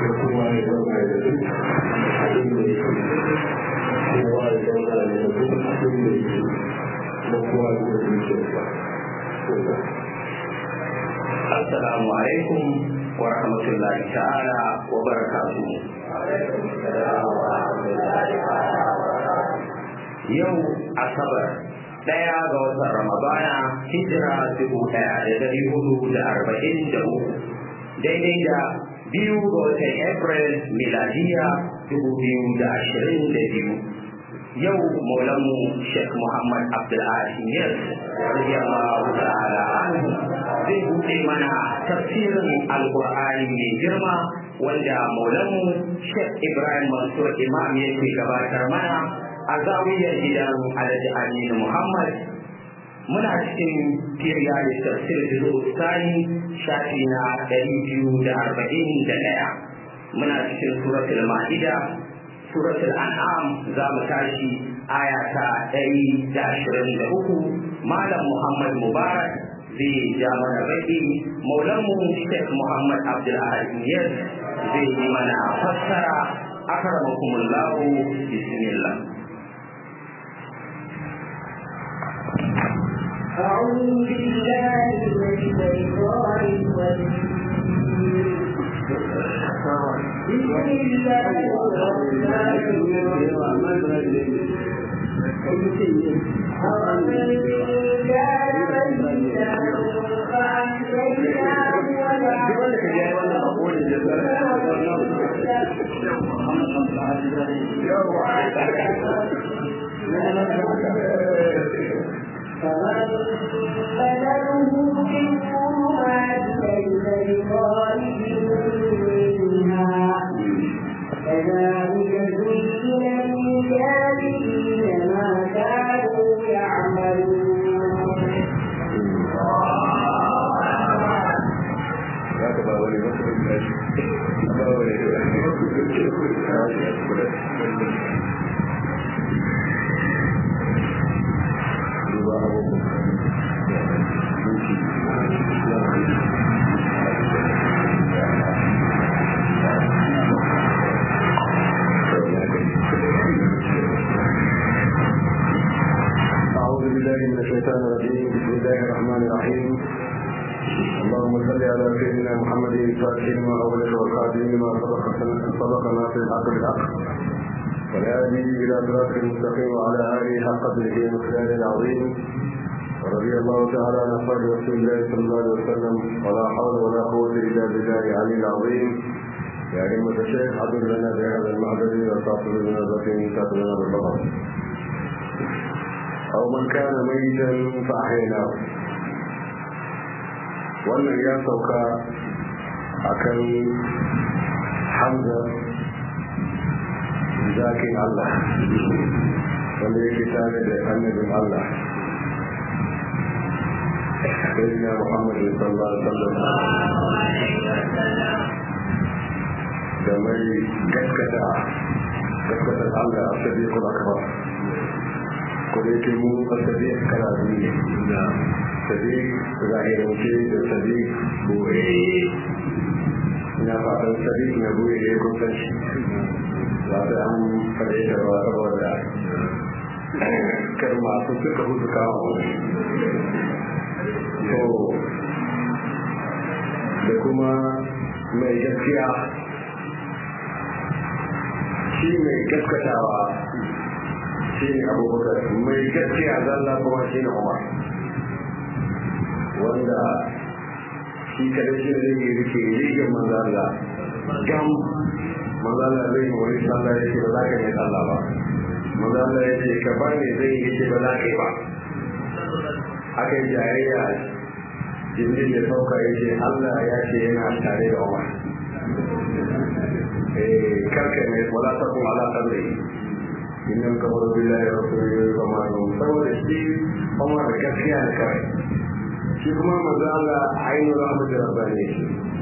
kuma ya zauna da duk abin da yake kowa ya zauna da duk abin da yake kuma kowa ya zauna da zuciyarsa. Assalamu alaikum wa rahmatullahi ta'ala wa barakatuhu. Yau Asabar 1 ga watan Ramadana hijira 1443 daidai da 2 ga watan April miladiya 2022. Yau maulanmu Sheikh Muhammad Abdul-Aziz Yas radiyallahu ta'ala anhu zai buɗe mana tafsirin Alƙur'ani mai girma wanda maulanmu Sheikh Ibrahim Mansur Imam yake gabatar mana a zawiyar gidan Alhaji Aminu Muhammad. Muna cikin kiriya da tafsir Juz'u-Thani shafi na 241. Muna cikin suratul Ma'ida, suratul An'am za mu tashi aya ta 123. Malam Muhammad Mubarak zai ja mana baki, maulanmu Sheikh Muhammad Abdul-Aziz zai yi mana fassara. Akramakumullahu, bismillah. أعوذ بالله من الشيطان الرجيم. بسم الله الرحمن الرحيم. أَوَمَنْ كَانَ مَيِّتًا فَأَحْيَيْنَاهُ فمن بلغه في الظلمات ليس بخارج منها كذلك زين للكافرين ما كانوا يعملون. أعوذ بالله من الشيطان الرجيم. بسم الله الرحمن الرحيم. اللهم صل على سيدنا محمد الفاتح لما أغلق والخاتم لما سبق ناصر الحق بالحق والهادي إلى صراط المستقيم وعلى آله حق قدره ومقداره العظيم. ورضي الله تعالى عن أصحاب رسول الله صلى الله عليه وسلم ولا حول ولا قوة إلا بالله العلي العظيم. يا أئمة الشيخ حضر لنا بهذا المعبد وصاحب بنظرة كاتبنا بالبقر. أو من كان ميتا فأحييناه. wannan ya sauka akan Hamza zakin Allah wanda yake tare da annabin Allah sayyidina Muhammad sallallahu alaihi wasallam da mai gaskata Allah a sadiqul akbar ko da yake mu a sadiq kala biyu ne sadiq zahirance da sadiq boye. Ina fatan sadiq na boye da ya kusan shi ba da an fare da ba saboda kar masu suka hutu kawo to da kuma mai gaskiya shi mai gaskatawa shi ne Abubakar, mai gaskiya zalla kuma shi ne Umar, wanda shi kada shi ne zai rike rigin manzala gam. Manzala zai yi wani sallah ya ce ba za ka yi sallah ba, manzala ya ce ka bar ne zai yi ce ba za ka yi ba. Aka yi jayayya, Jibril ya sauka ya ce Allah ya ce yana tare da Umar. Karka ne wala ta kuma ala kadri innan kamar billahi rasulullahi sallallahu alaihi wasallam saboda shi Umar da gaskiya da kai. Shi kuma manzo Allah ainihin rahmatul rabbani shi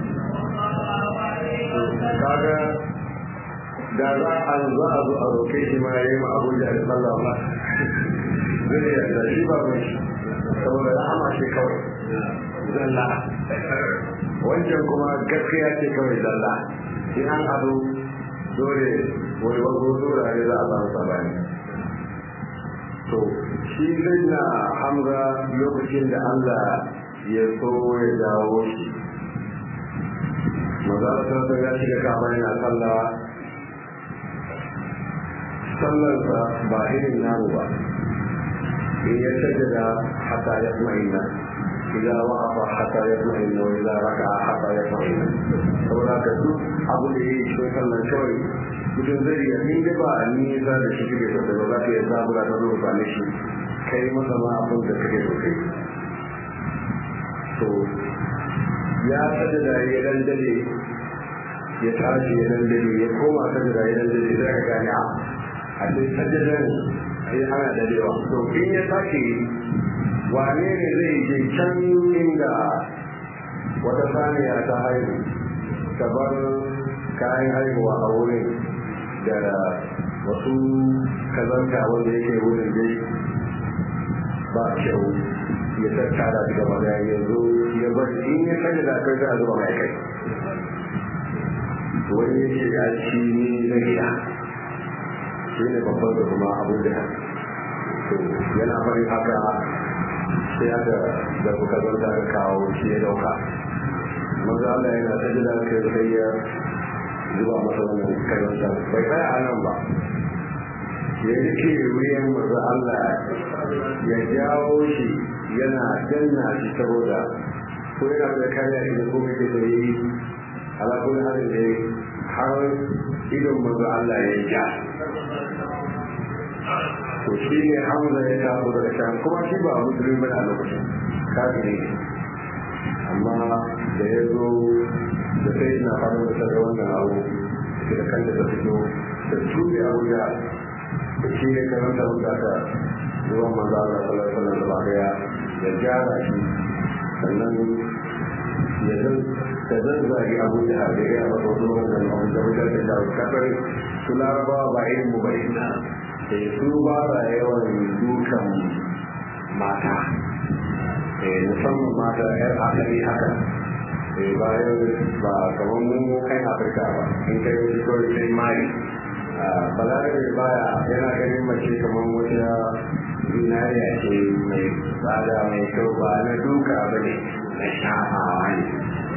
kaga da za a zo a roke shi ma yayi ma Abu Jahl sallallahu alaihi wasallam zai yarda shi ba mai saboda rahama shi kawai zalla wancan kuma gaskiya ce kawai zalla in an haɗu dole wani wasu wurare za a samu sabani. To shi sai na Hamza lokacin da Allah ya so ya dawo shi, maza a ya shiga kama yana sallarsa ba irin namu ba, in ya sajjada hata ya ma'ina, idan wa'afa hata ya ma'ina, wa idan raka hata ya ma'ina. Saboda ka duk abu da ya yi shi sallar kawai mutum zai iya inda ba a nisa da shi kake sosai ba za ka iya zabura ta zo ba shi kai masa ma abin da kake sosai. To ya sajjada ya dandale ya tashi ya dandale ya koma sajjada ya dandale sai ka gane a sai sajjadan sai ana dadewa. To in ya sake wane ne zai je can inda wata saniya ta haihu ta bar kayan haihuwa a wurin da wasu kazanta wanda yake wurin dai ba kyau ya tattara daga baya ya zo ya bari in ya sanya da kai za a zuba mai kai. Wani yake ya ci ni na gida shi ne babban da kuma abin da yana farin haka sai aka da kuka zanta da kawo shi ya dauka. Maza Allah yana ta jira kai sai ya zuba masa wannan kazanta bai tsaya a nan ba, ya rike wuyan maza Allah ya jawo shi yana danna shi saboda ko yana da kariya shi da kuma ke da yi alaƙun halin da ya har idon maza Allah ya ja. To shi ne Hamza ya taso daga can, kuma shi ba musulmi bane a lokacin kafiri ne, amma da ya zo da sai na fara da ta wannan abu da kanta ta fito da tube abu da shi ne karanta wanda aka zuwa manzo Allah sallallahu alaihi wasallam ya gyara shi sannan ya zazzage abu da har da ya ba wasu wannan abu da mutane da kafare su larabawa ba irin mu bai da su ba da yawan dukan mata, musamman mata yar asali haka, bayan ba kamar mu kai Afirka ba in kai wasu kawai sai mari. Balarabe baya yana ganin mace kamar wata zinariya ce mai tsada mai kyau, ba na duka ba ne na shafawa ne.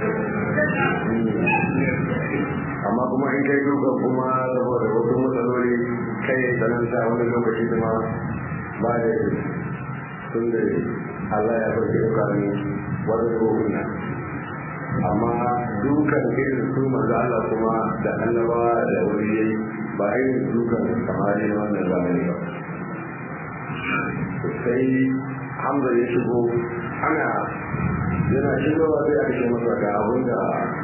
Amma kuma in kai duka kuma saboda wasu matsaloli kai tsananta wani lokaci kuma ba da tun da Allah ya farke dukkan wata ruhuna. Amma dukan irin su manzo Allah kuma da annabawa da waliyai ba irin dukan samari na wannan zamani ba. Sai Hamza ya shigo yana shigowa sai aka ce masa ga abin da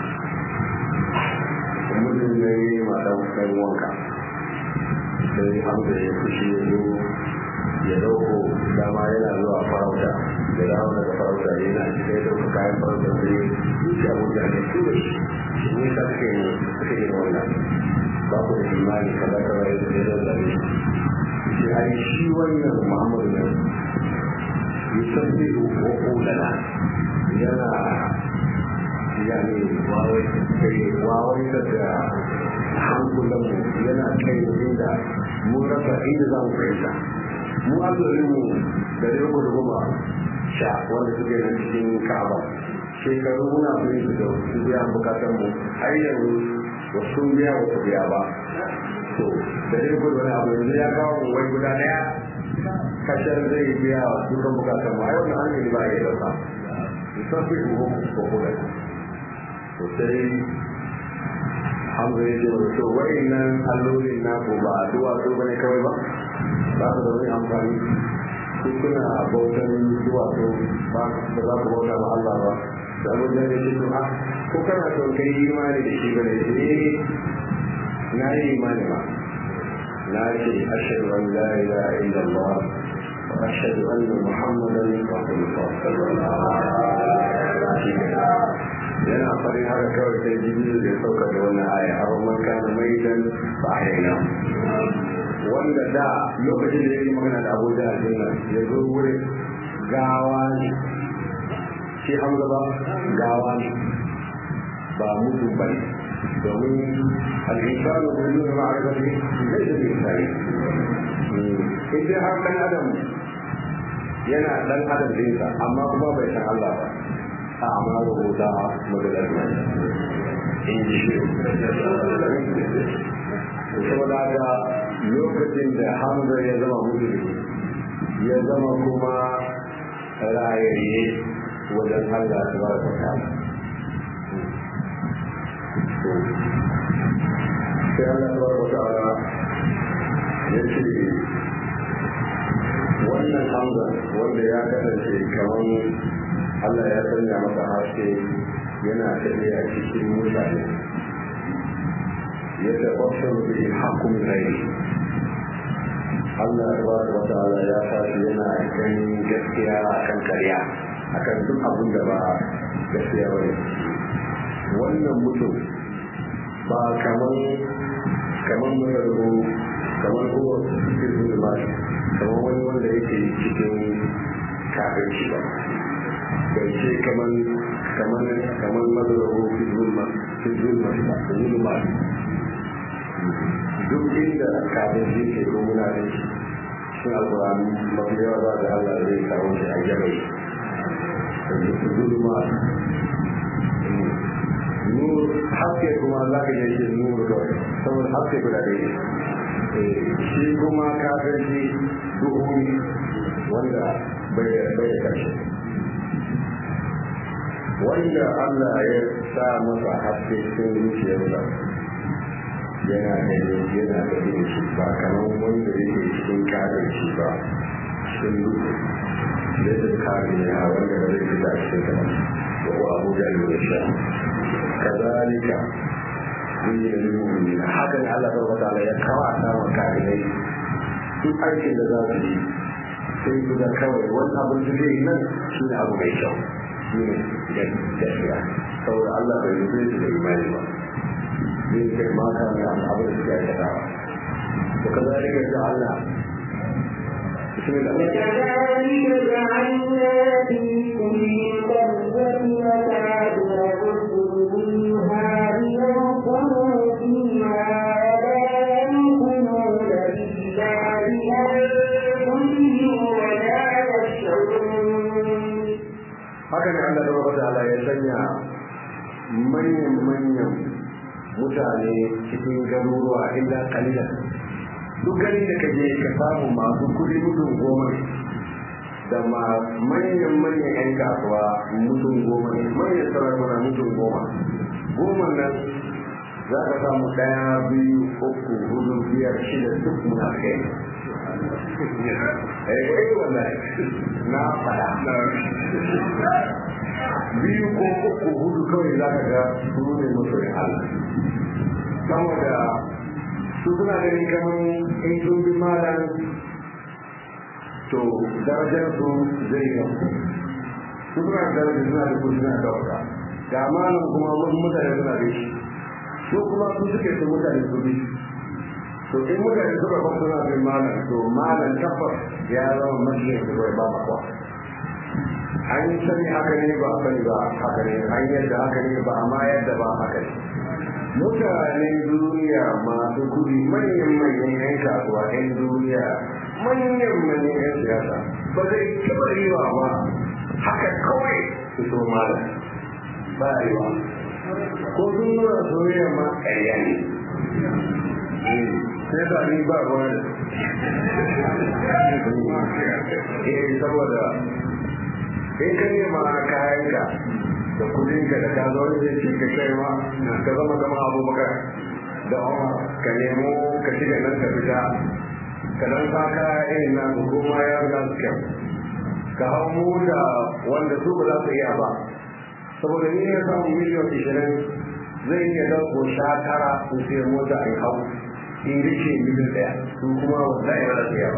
mutum ya yi ma ɗan wanka. Sai Hamza ya fushi ya zo ya dauko dama yana zuwa farauta da dawo daga farauta yana cikin dauka kayan farauta sai shi abuja ne su da shi ne sa suke yi wannan ba ku da imani kaza kaza ya zai zazzare shi ai shi wannan Muhammadu ne yusabbihu wa qulana yana yani wawai da hankulanmu yana kai inda mun rasa inda za mu fahimta. Mu azurinmu da riko da goma sha wanda suke nan cikin Ka'aba shekaru muna bin su da su biya bukatanmu har yanzu wasu biya wasu biya ba. To da riko da wani abu yanzu ya kawo mu wai guda daya kashar zai biya dukkan bukatanmu ai wannan hanyar ba ya dauka musamman ko kuma to sai Hamza ya ce wa to wa'innan allolin naku ba addu'a so bane kawai ba ba su da wani amfani su kuna bautan duwatsu ba da za ku bauta ma Allah ba da abin da ya ce to ko kana son kai imani da shi bane na yi imani ba na ce ashhadu an la ilaha illallah wa ashhadu anna muhammadan rasulullah sallallahu alaihi wasallam. Yana farin haka kawai sai jibril ya sauka da wannan aya a man kana maitan fa ahyayna wanda da lokacin da yake magana da Abu Jahl din nan ya zo wurin gawa ne shi Hamza ba gawa ne ba mutum bane domin al'insanu da yi zama a ribafi zai da insani in dai har ɗan adam yana ɗan adam dinsa amma kuma bai san Allah ba a amma rubuta maganar nan in ji shi saboda da lokacin da Hamza ya zama musulmi ya zama kuma rayayye wajen Allah ta ba ta kama sai Allah ta ba ta ala ya ce wannan Hamza wanda ya kasance kamar Allah ya sanya masa haske yana tafiya cikin mutane ya tabbatar da hakun rai Allah tabaraka wa ta'ala ya fashi yana ganin gaskiya akan karya akan duk abin da ba gaskiya bane wannan mutum ba kaman mazargo kamar kowa cikin zulma kamar wani wanda yake cikin kafirci ba bai ce kamar mazargo fi zulma duk inda kafin shi ke ko muna da shi cikin alkurani mafi yawa za da Allah zai kawo shi a jabai da zulma nur haske kuma za ka je shi nur kawai saboda haske guda da yi shi kuma kafin shi duhu wanda bai da karshe wanda Allah ya sa masa haske cikin zuciyarsa yana da shi ba kamar wanda yake cikin kare shi ba cikin duhu yadda kare ne a wanda ba zai fita cikin kamar wa abu da ya sha kazalika yi da mu'minin haka ne Allah subhanahu wa ta'ala ya kawata wa kafirai duk aikin da za su yi sai su ga kawai wani abin da zai nan shi ne abu mai kyau shi ne gaskiya saboda Allah bai yi zai su da imani ba zai ma kan abin da suke aikatawa to kazalika ja'alna بسم الله وكذلك جعلنا في كل قرية مكابر منها لينصروا فيها ولا يمكنون إلا بأنفسهم ولا يشعرون. هكذا عند الله تعالى يسمى manyan mutane cikin garuruwa illa kalilan duk gari da kaje ka samu masu kudi mutum goma da manyan 'yan kasuwa mutum goma ne manyan sarakuna mutum goma nan za ka samu 1, 2, 3, 4, 5, 6 duk muna kai wallahi na fada 2 ko 3, 4 kawai za ka ga su ne masoyin Allah saboda su suna ganin kamar in sun bi malam to darajar su zai yi su suna darajar suna da kuɗi suna ɗauka ga malam kuma wasu mutane suna da shi su kuma su suke su mutane su bi to in mutane suka kwan suna bin malam to malam tabbas ya zama mashiyin su kawai ba makwa an yi sani haka ne ba a sani ba haka ne an yadda haka ne ba amma yadda ba haka ne mutanen duniya masu kudi manyan 'yan kasuwa 'yan duniya manyan 'yan siyasa ba zai taɓa yiwa ba haka kawai su so malam ba yiwa ko sun nuna soyayya ma ƙarya ne sai da ni ba ruwa da saboda in ka nema kayanka da kudinka da ka zaune zai ce ka kai ma ka zama zama abubakar da umar ka nemo ka shiga nan ka fita ka dan sa kaya irin nan kuma ya ga su kyau ka hau mota wanda su ba za su iya ba saboda ni ya samu miliyan 20 zai iya dauko 19 in sai mota in hau in rike miliyan 1 su kuma wallahi ba za su iya ba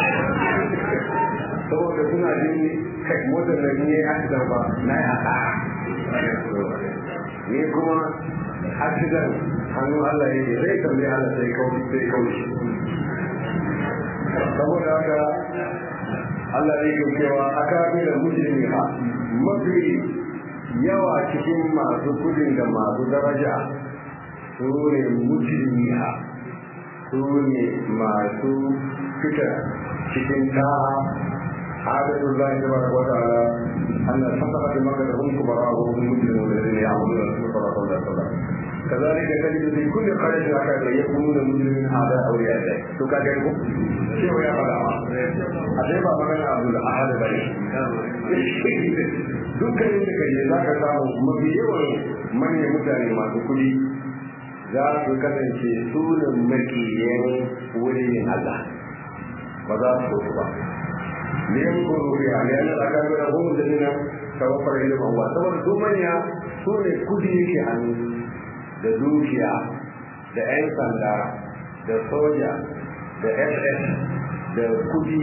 saboda suna jin kai motar da ni ya yi ba na yi asara ni kuma accident hannu Allah yake zai tambaye Allah sai kauce saboda haka Allah yake cewa akabila mujrimiha mafi yawa cikin masu kudin da masu daraja su ne mujrimiha su ne masu fita cikin ta'a adatullahi tabaraka wa ta'ala anna sabaqat makatahum kubara'uhum mujrimun alladhina ya'maluna as-sayyi'ati wa sallallahu كذلك تجد في كل قرية أكاد يكونون مجرمين أعداء أولياء الله. تكاكلكم شيء يا فلاما أجيب أمامنا عبد الأحد بني dukkanin da kaje za ka samu mafi yawan manyan mutane masu kuɗi za su kasance sunan makiyan wurin Allah ba za su so ba liyan kuru biya ne an aka ga da gomu da dina tawaffar ilimin Allah saboda su manya su ne kudi yake hannu da dukiya da 'yan sanda da soja da ss da kudi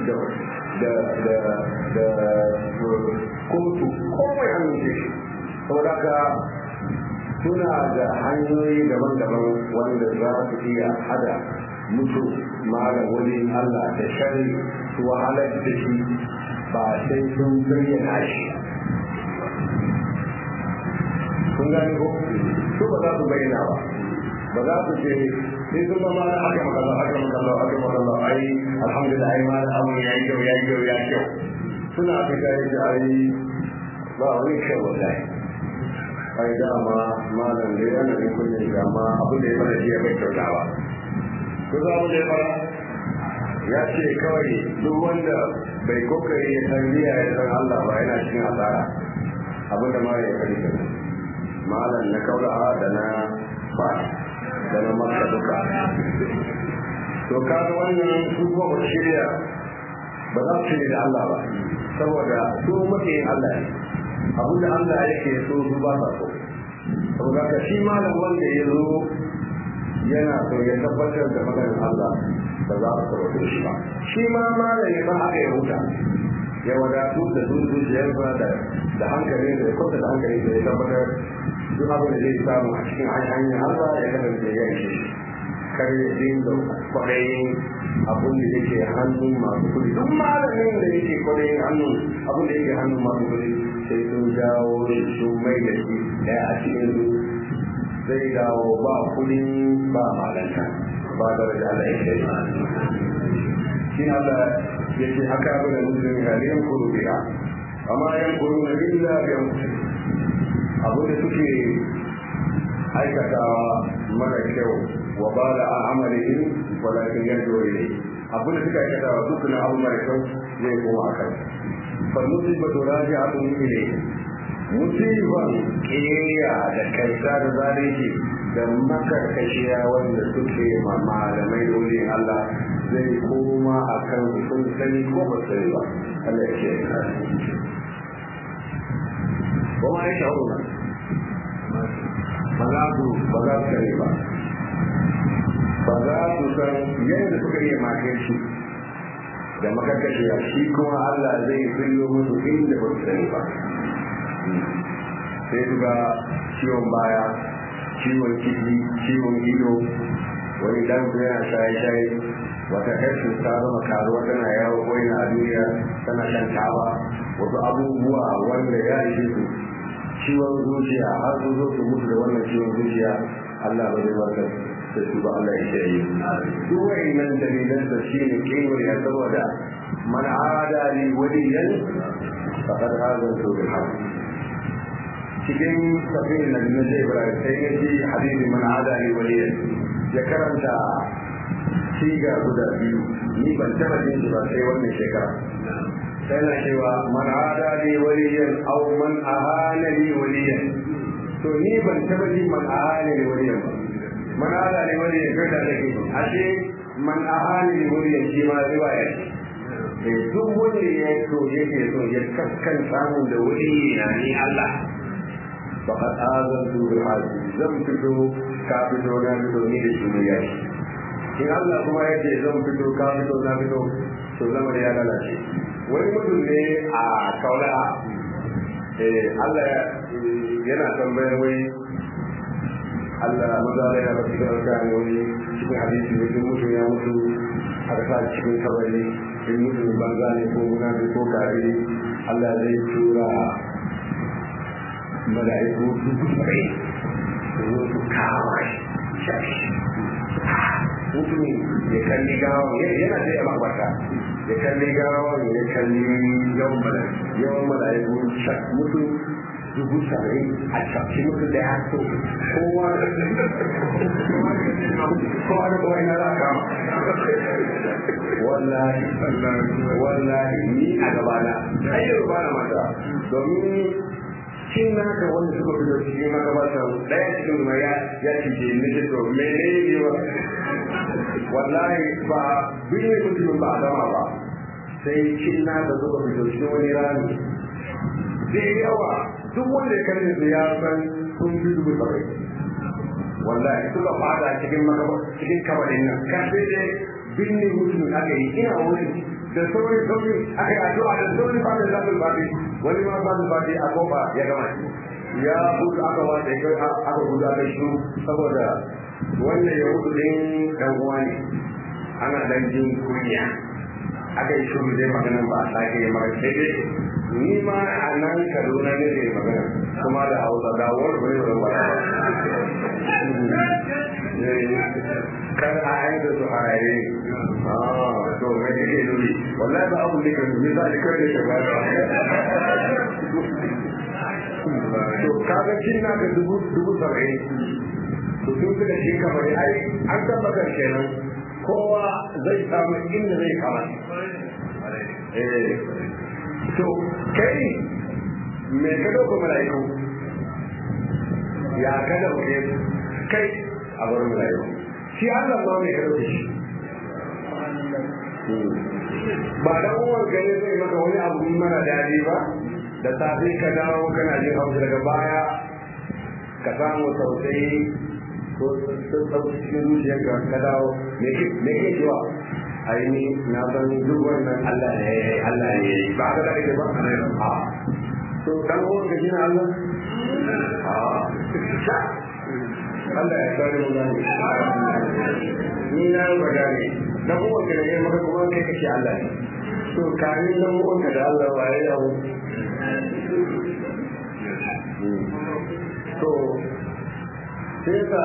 da kotu komai hannun ce saboda ka suna da hanyoyi daban-daban wanda za su iya hada mutu malam wajen Allah da shari su wahalar da shi ba sai sun bayyana shi kun gani ko su ba za su bayyana ba za su ce sai sun zama na aka makalla ai alhamdulillah ai ma da abu ya yi kyau suna fita yi da ai ba wani kyau wallahi ai dama malam dai ana yin kullum ga ma abu da ya mana jiya bai kyauta ba ko za mu da ya fara ya ce kawai duk wanda bai kokari ya san biya ya san Allah ba yana cikin asara abin da mara ya kari malam na kaula da na ba da na maka duka to kaga wannan su kuma ba shirya ba za su shirya da Allah ba saboda su makiyin Allah ne abin da Allah yake so su ba sa so saboda ka shi malam wanda ya zo yana so ya tabbatar da maganar Allah ba za su saurare shi ba shi ma malam ya san haka ya huta ya wadatu da zuciyarsa da hankalin da ya kwanta da hankalin da ya tabbatar duk abin da zai samu a cikin hanyar Allah ya kasance ya ishe shi kar ya dinga kwaɗayin abin da yake hannun masu kuɗi duk malamin da yake kwaɗayin hannun abin da yake hannun masu kuɗi sai sun jawo shi sun mai da shi ɗaya a cikin su zai dawo ba kuɗin ba malanta ba da rage Allah ya kai shi Allah ya ce haka abin da musulmi haliyan kuru biya amma yan kuru na illa biyan abin da suke aikatawa mara kyau wa ba da amalin walakin yanzu ne abin da suka aikatawa dukkan abu mara kyau zai koma a kai fa musibatu raji'atun ilayhi musiban kiyaya da kaita da zalunci da makarkashiya wanda suke ma malamai dole Allah zai koma akan sun sani ko ba sani ba Allah ya ce kuma ya sha'ura ba za su sani ba za su san yadda suka iya makirci da makarkashiya shi kuma Allah zai tsillo musu inda ba su sani ba sai su ga ciwon baya ciwon ciki ciwon ido wani dan yana shaye-shaye wata harshen ta zama karuwa tana yawo ko yana duniya tana shan taba wasu abubuwa wanda ya ishe su ciwon zuciya har su zo su mutu da wannan ciwon zuciya Allah ba zai warkar da su ba Allah ya shaye duk wa'annan dalilan da shi ne kewaye ya saboda man ada li waliyan faqad azantu bil haqq cikin tafsirin da Nabi Ibrahim sai ya ji hadisi man ada li waliyan ya karanta siga guda biyu ni ban taba jin shi ba sai wannan shekara sai na cewa man ada li waliyan aw man ahana li waliyan to ni ban taba jin man ahana li waliyan ba man ada li waliyan kai da take ashe man ahana li waliyan shi ma riwaya ce duk wanda ya so yake so ya kaskan samun da wani na ni Allah faqad azantu bil hadi zan fito ka fito na fito ni da shi ya shi in Allah kuma ya ce zan fito ka fito na fito to zama da ya lalace wani mutum ne a kaulaha Allah yana tambayar wai Allah maza da ya rasu da alƙani wani cikin hadisi ne duk mutum ya mutu a sa cikin kabari in mutum banza ne ko munafi ko kare Allah zai tura mala'iku dubu 70 mutu kawai mutumin ya kalli gawa yana da yawa mata ya kalli gawa ya kalli yawan mala'iku mutu 70,000 a cikin mutu da ya so kowa da kowa ina za ka wallahi ni a gabana ayyar ba na mata domin cin naka wanda suka fi da cikin magabata daya cikin ma ya cije nake to mene ne ba wallahi ba bin mutum ba a gama ba sai cin naka suka fi da cikin wani rami zai yawa duk wanda ya karni su ya san sun fi 70,000 wallahi suka fada cikin kabarin nan kan sai dai binne mutum aka yi ina wuri da sauri aka yi addu'a da sauri ba da zafin baɗi wani ma zafin baɗi a kofa ya gama ya hudu aka wata ya aka guda da shi saboda wanda ya hudu ɗin ɗan uwa ne ana ɗan jin kunya aka yi shuru zai maganan ba a sake yi mara sai dai ni ma a nan kaduna ne da magana kuma da hausa da wani bai zan ba kar a yanzu su haraye to mai kake nuni wallahi ba abu da ke nuni za a ji kare ta ba to kaga cin na ga 70,000 to sun fi da shi kamar ai an tabbatar kenan kowa zai samu inda zai kama to kai me ka dauka mala'iku ya ka dauke kai a bar mala'iku shi Allah ma me ka dauke shi ba dan uwan gane zai maka wani abu mara dadi ba da safe ka dawo kana jin hausa daga baya ka samu tausayi ko sun sauki cikin zuciyarka ka dawo me ke cewa aini na san duk wannan Allah ne ba ka da kake ba a to dan uwan ka jina Allah Allah ya kare mu gani ni na ba gani dan uwan ka ne maka kuma kai kace Allah ne to kare dan uwan ka da Allah waye ya hu to sai ka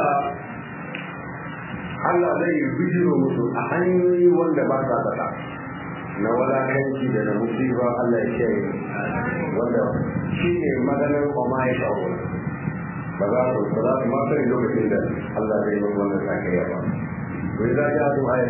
Allah zai bijiro musu a hanyoyi wanda ba sa zata na walakanci da na musiba Allah ya kiyaye wanda shi ne maganar kwama ya shawo ba za su ma sani lokacin da Allah zai yi wannan sakayya ba wai za ya zo ayat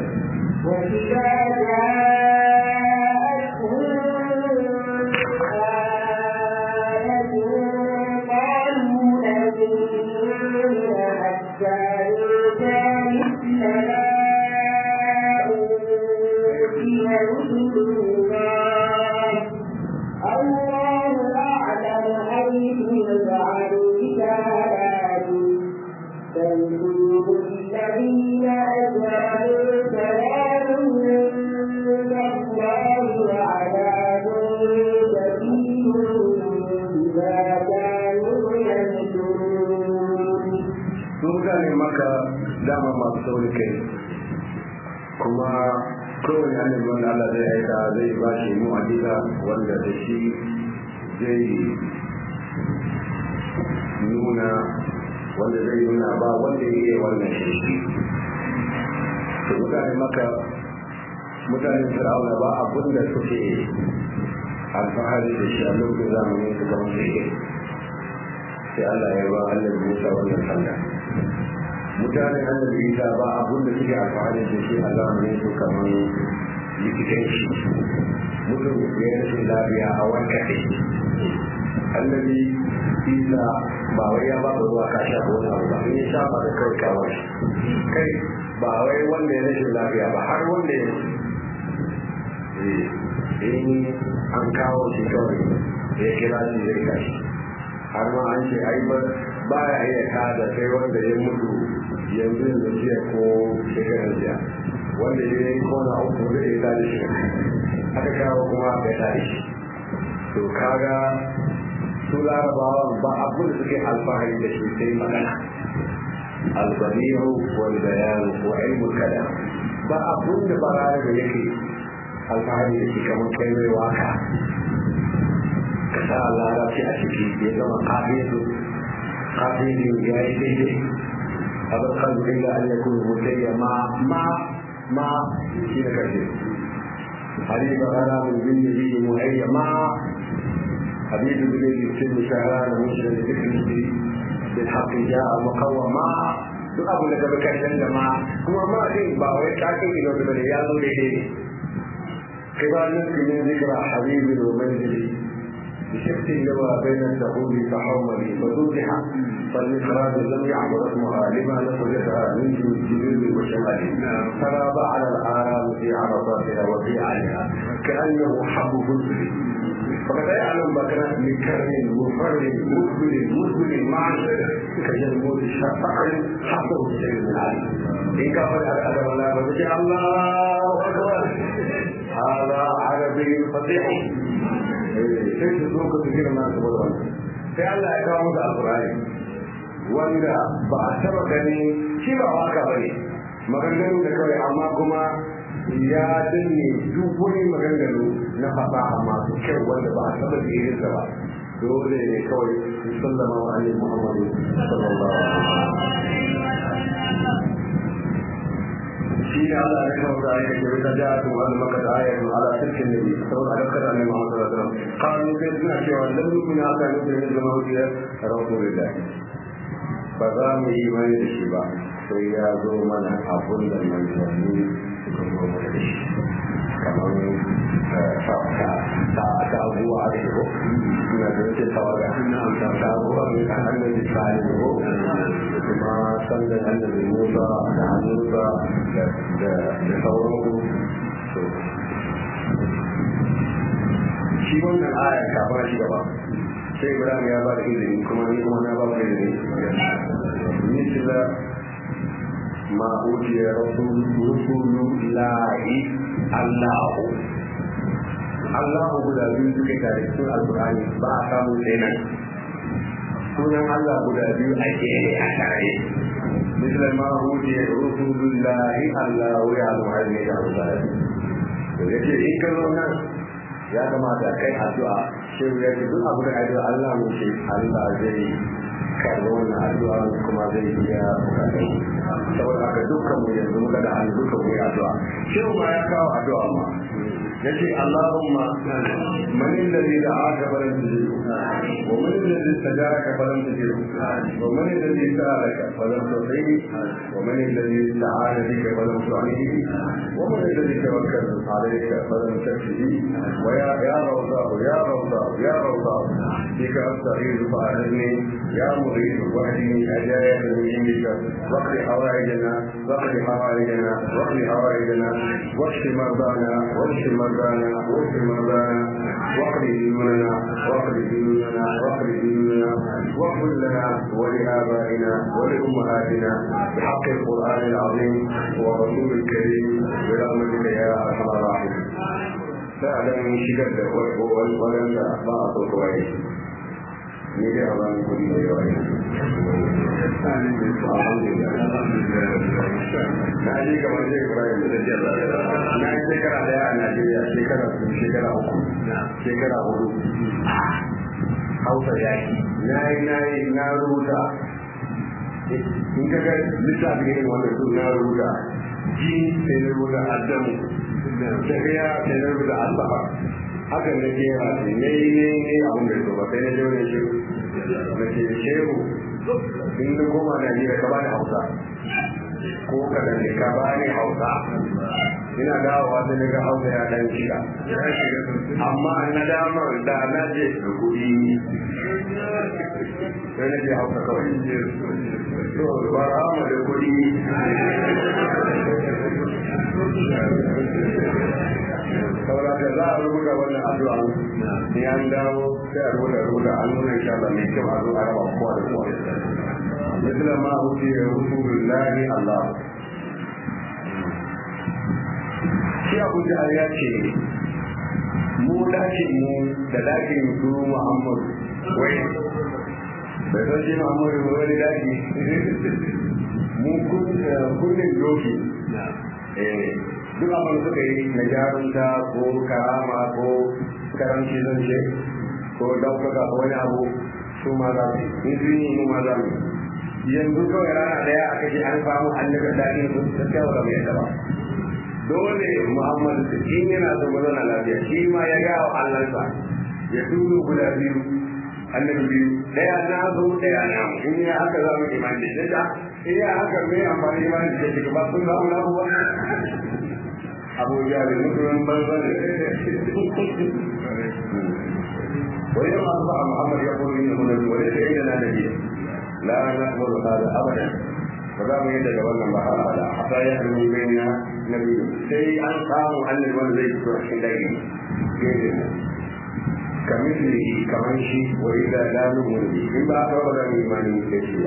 dama masu sauri kai kuma kowane annabi wanda Allah zai aika zai ba shi mu'ajiza wanda da shi zai nuna ba wanda ya iya wannan shi to mutanen fir'auna ba abin da suke alfahari da shi a lokacin zamanin su ga wanda ya sai Allah ya ba annabi Musa wannan sanda mutane annabi Isa ba abun da suke alfahari da shi a zamanin su kamar likitanci mutum ya rashin lafiya a wanka ne annabi Isa ba wai ya ba da ruwa ka sha wani abu ba in ya shafa da kai kawai kai ba wai wanda ya rashin lafiya ba har wanda ya in an kawo shi kawai ya kira shi zai kashi har ma an ce ai ba ya iya kada sai wanda ya mutu yanzu da jiya ko shekarar jiya wanda ya yi kona uku da ya tare shi aka kawo kuma aka ya tare shi to kaga su larabawa ba abin da suke alfahari da shi sai magana albanihu wal bayan wa ilmul kalam ba abin da barare da yake alfahari da shi kamar kai mai waka ka sa larabci a ciki ya zama kafin kafin ya yi daidai abin kan illa an ya kuma mutayya ma shi da karshe حبيب أنا من ذي به مهيما حبيب بليل السن شهران مشهد ذكره بالحق جاء مقوما duk abu da gaba karshen da ma kuma ma din ba wai kakin ido da bane ya zo daidai kai ba nan cikin zikra habibi wa manzili bi shakkin lawa bayna tahuli tahawmali fa zuha fal ikhraj lam ya'bud ismaha lima nasajha min jibril wa shamali faraba ala al-aram fi arafatiha wa fi aliha ka'annahu habbu bulbuli فقد يعلم بكرة لكرم مفرد مقبل مع كجنود الشفاع حقه السيد من العالم إن كفر الأدب الله فبجي الله أكبر هذا عربي فصيح كيف تسوق كثير من الأمور فعلا يكون القرآن wanda ba a taba gani shi ba waka bane maganganu da kawai amma kuma ya danne duk wani maganganu na fasaha masu kyau wanda ba a taba irin sa ba dole ne kawai sallama wa alaihi muhammadu sallallahu alaihi wasallam shi ne Allah ya kawo da ayat da ta ja ta wannan maka da ayat ala tilkin nabi saboda alakar annabi Muhammad sallallahu alaihi wasallam qalu sai suna cewa lam yukuna aka nufi da mawdiya rasulullah ba za mu yi mai da shi ba sai ya zo mana abun da manzanni suka zo mana da shi kamar ta abuwa a shi ko suna da yake tawaga ta abuwa mai kan annabi Ibrahim ko kuma sandan annabi Musa da hannunsa da sauran shi wannan ayar kafin shi gaba sai Ibrahim ya ba da izini kuma ni kuma na ba da izini misla ma utiya rasulullahi Allahu guda biyu suke tare cikin alkur'ani ba a samun ɗaya sunan Allah guda biyu ake a tare misla ma utiya rasulullahi Allahu ya almuhajmi da Allah to yace in ka zo nan ya kamata kai addu'a shi ya ce duk abu da addu'a Allah mu ce Allah zai karɓi wannan addu'a kuma zai biya bukatai saboda haka dukkan mu yanzu muka da hannu dukkan mu yi addu'a shi ma ya kawo addu'a ma yace Allahumma man alladhi da'aka falam tujibu wa man alladhi tajaraka falam tujibu wa man alladhi sa'alaka falam tu'tihi wa man alladhi ista'ana bika falam tu'inihi wa man alladhi tawakkala alayka falam takfihi wa ya rawdah bika astaghith fa'alni ya mughith wahdini ajaya min indika waqti hawaijana waqti hawaijana waqti mardana waqti واشف مرضانا واقض ديوننا واغفر لنا ولآبائنا ولأمهاتنا بحق القرآن العظيم والرسول الكريم برحمتك يا أرحم الراحمين. فعلا شدد ولن بعض الكويس ni dai a bani kudi da yawa na ji kamar zai Ibrahim da na yi shekara daya a Najeriya shekara 3 shekara 4 Hausa yaki na rubuta in ka ga littafi ne wanda su na rubuta ji sai na rubuta Adamu tafiya sai na rubuta Asafa hakan da ke rafi ne abin da ba sai na je wani shehu na ke shehu in da koma Najeriya ka bani Hausa ko ka da ne ka bani Hausa ina dawowa sai na ga Hausa ya dan shiga amma na damar da na je da kuɗi sai na je Hausa kawai to ba rama da kuɗi saboda da za a rubuta wannan addu'a ne an dawo sai a rubuta an nuna insha Allah mai kyau a zo a raba kowa da kowa misali ma wuce rasulullahi Allah shi Abu Jahal ya ce mu dakin mu da dakin su Muhammad wai bai san shi Muhammad wani daki mu kullum doki duk abin suka yi na jarunta ko karama ko karanci zance ko daukaka ko wani abu su ma za mu in sun yi mu ma za mu yanzu kawai rana daya aka ce an samu annabi da ne sun tafiya wa mai yadda ba dole Muhammad in yana so mu zauna lafiya shi ma ya ga wa Allahnsa ya turo guda biyu annabi biyu daya na zo daya na mu in ya haka za mu imani da ta in ya haka mai amfani imani da shi ba sun samu lafiya Abu Jahl mutumin banza ne ويوم أصبح محمد يقول إنه نبي وليس عندنا نبي لا نقبل هذا أبدا فقام يدك ولا ما هذا حتى يحلم بيننا نبي شيء أن قاموا أن الولد يكون حين كمثله كمن شيء وإذا لا نؤمن به إما أقرب من إيمان كثيرا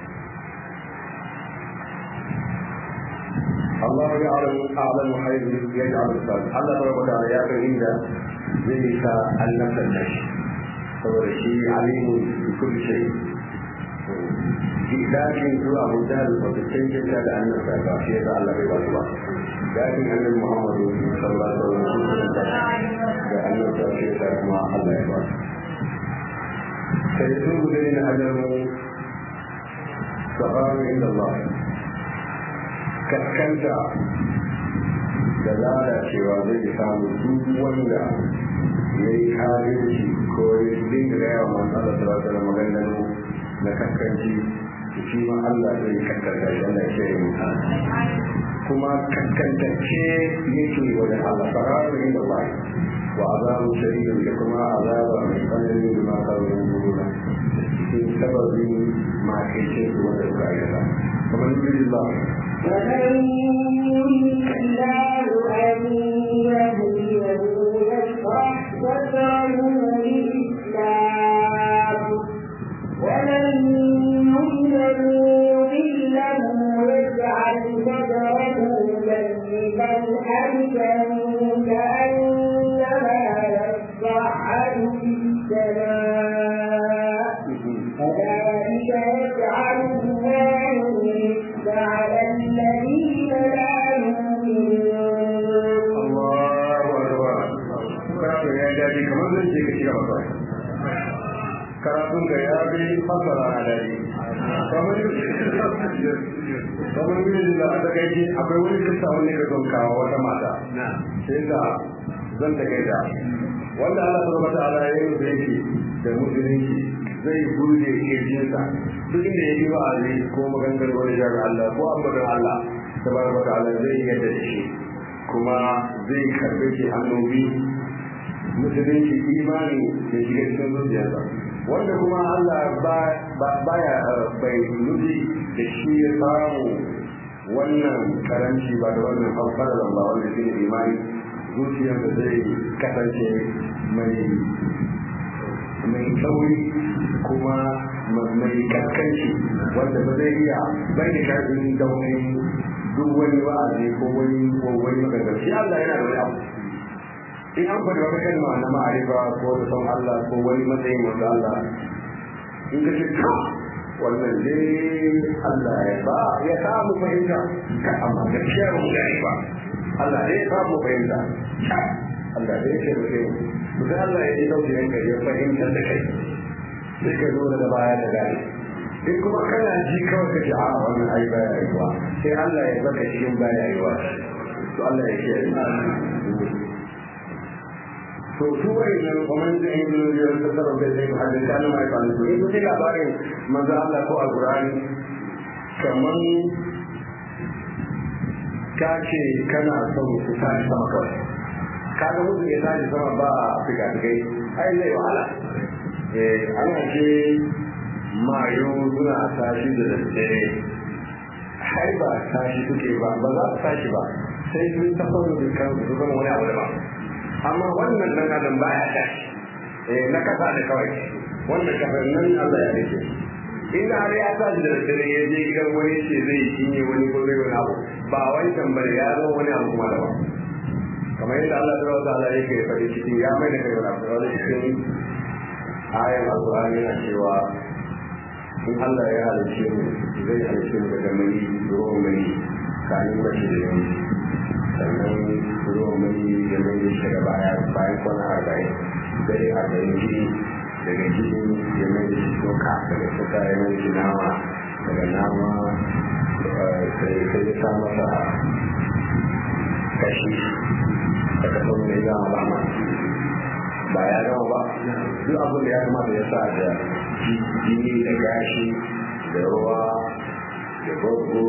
الله أعلم حيث يجعل الصالح الله رب تعالى يأكل عند ذلك النفس النشي saboda shi alimu da kulli shay lakin zuwa hujjar da ta cancanta da annabta ba shi yasa Allah bai ba su ba lakin annabi Muhammadu sallallahu alaihi wasallam da annabta shi yasa kuma Allah ya ba su sai su da ne ajaru sahabi inda Allah kaskanta da lalacewa zai samu duk wanda ya yi karinci ko ya dinga gaya wa matsala salatu da maganganu na kaskanci da shi ma Allah zai kaskanta shi Allah ya ce kuma kaskantacce yake wajen Allah sarari inda ba wa azabu shari'in da kuma azaba mai tsanani da ma kawo yanzu nuna cikin sababin makaice su wanda suka ayyana kamar yuri Allah ومن يريد الله أن يهديه يشرح صدره للإسلام ومن يريد أن يضله يجعل صدره ضيقا حرجا كأنما يصعد في السماء كذلك يجعل الله على الذين لا يؤمنون الله أكبر karatun ya daji kamar zan ce ka shiga masa karatun da ya bi fasara na daji kamar yin da aka gaji akwai wani kasa wani ka son kawo wata mata sai da zan ta gaida wanda Allah ta mata ala ya yi zai da musulunci zai burge kirjinsa duk inda ya yi wa'azi ko magangar wani jami'a Allah ko ambaton Allah ta baraka ta'ala zai yadda da shi kuma zai karbe shi annobi musulunci imani da shiga cikin zuciyarsa wanda kuma Allah baya bai nufi da shi ya samu wannan karanci ba da wannan alfarar ba wanda shi ne imani zuciyarsa zai kasance mai tsauri kuma mai kaskanci wanda ba zai iya bai da karfin daunin duk wani wa'azi ko wani magagar shi Allah yana da wani abu in an faɗi wata kalma na ma'arifa ko da son Allah ko wani matsayin wanda Allah in ka ce wannan ne Allah ya samu fahimta ka amma gaskiya ba mu gane ba Allah ne ya samu fahimta Allah ne ya ce da kai to sai Allah ya yi dauke yanka ya fahimtar da kai sai ka zo da baya da gane in kuma kana ji kawai ka ce a wannan ai baya yiwa sai Allah ya baka cikin baya yiwa to Allah ya ce to su wa'annan kwanan da yin luliyar tattarar da zai hajji kanu mai kwanato in kuke labarin manzo Allah ko alkurani kamar ka ce kana son su tashi sama kawai kaga mutum ya tashi sama ba a afirka da kai ai zai wahala ana ce mayo suna tashi da daddare hai ba tashi suke ba za su tashi ba sai sun tafar da kansu su zama wani abu da ba amma wannan dan adam baya tashi na kasa da kawai wannan kafin nan Allah ya rike in har ya tashi da dare ya je gidan wani ce zai cinye wani ko zai wani abu ba wani tambari ya zo wani abu kuma daban kamar yadda Allah ta wata ala yake faɗi cikin ya mai da kai wani abu wani cikin ayan alƙur'ani yana cewa in Allah ya halice mu zai halice mu daga mai ruwan mai kanin mace da yanzu sannan ruwan mai ya mai shiga bayan kwana 40 dare 40 ji daga jini ya mai da shi doka, daga suka ya mai shi nama, daga nama sai ya sa masa kashi daga sauran ya gama lama ba ya gama ba duk abin da ya kamata ya sa da jini da gashi da ruwa da gogo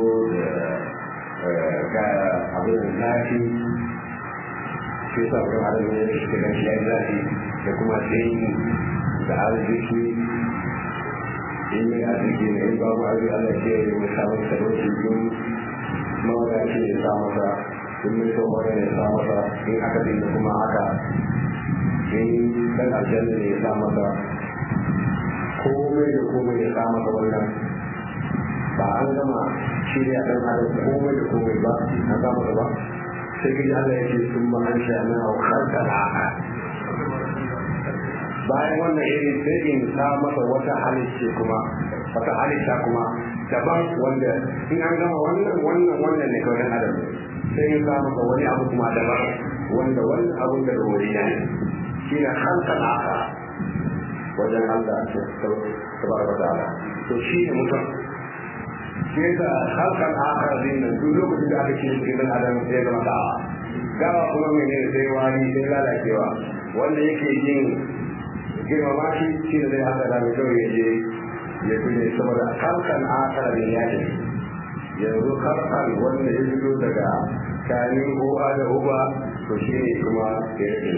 da abin zafi sai sa wurin alamun ya shi da shi ya zafi da kuma tsayi da arziki in yi arziki ne in babu arziki Allah ce ya yi samun talauci biyu mawadaci ya sa masa in mai so wani ya sa masa in aka dinda kuma haka in dan aljanna ne ya sa masa komai da komai ya sa masa wannan ba an gama shirya dan adam komai da komai ba an sa masa ba sai kaji Allah ya ce sun ma an sha na khalqa haka bayan wannan irin sai in sa masa wata halitta kuma daban wanda in an gama wannan ne kawai adam sai in sa masa wani abu kuma daban wanda wannan abun da wuri ne shi ne halkan aka wajen Allah tabaraka ta'ala to shi ne mutum shi da halkan aka din nan duk lokacin da aka ce shi dan adam sai zama gawa kuma menene sai wani sai lalacewa wanda yake yin girmama shi da zai haka da mai kawai yaje ya tune saboda kalkan akara ne ya ce yanzu kalkan wanda ya fito daga kanin uwa da uba to shi ne kuma ya ce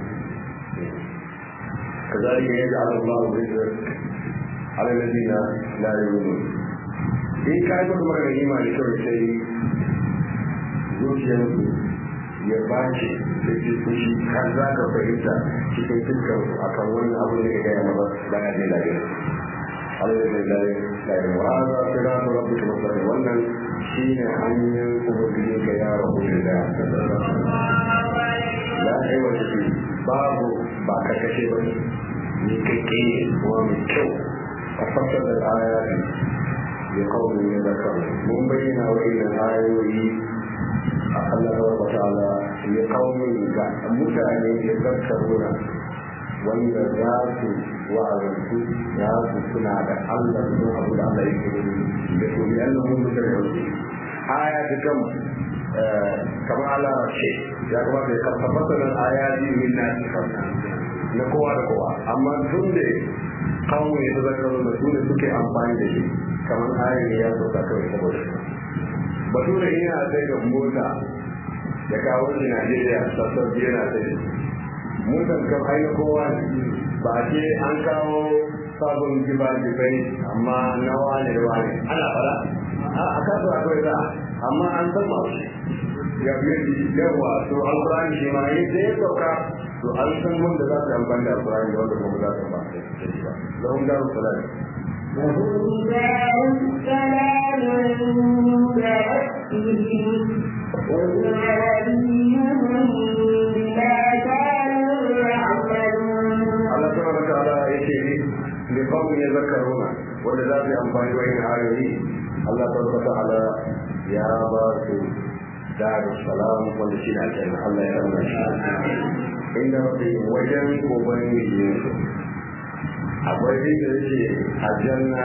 kazalika yaj'alu Allahu rizqa ala alladhina la yu'minun in kai mutum magana imani kawai sai zuciyarsu ya bace da ke fushi har za ka fahimta cikin fuskar a kan wannan abu da ya gaya maba baya zai lafiya alhamdulillah lafiya murada kira da rabbi ta masarri wannan shi ne hanyar ubangiji ka ya rabu da la aiwa da shi babu ba ka kashe ba ni kake kuma mai kyau a fasar da ayati ya kawo ne da kan mun bayyana wa'innan ayoyi Allah wa ta'ala ya kawo ga mutane da zakkaruna wanda za su wa'azu za su suna da Allah su abu da Allah yake da su yi Allah mun da yauki aya ta kam kamar Allah ce ya kuma bai karfafa da ayati min nasi na kowa da kowa amma tun da kawo ne da zakkaruna su ne suke amfani da shi kamar ayin ya so ta kawai saboda bature yana sai da mota ya kawo shi Najeriya sassan biyu na sai motar kan aina kowa ba ce an kawo sabon jibai amma na wane da wane ana fara a kasuwa kawai za amma an san masu ya biyu yawa to alkurani shi ma yi da ya sauka to an san wanda za su amfani da alkurani da wanda kuma za su ba lahun daru salari لهم دار السلام عند ربهم وهو وليهم بما كانوا يعملون. الله سبحانه وتعالى يشهد لقوم يذكرون والذي في أنفاق وإن آيه الله سبحانه وتعالى يا بارك دار السلام والذين أجل الله يرمى عند ربهم وجن وبنيهم akwai inda yake aljanna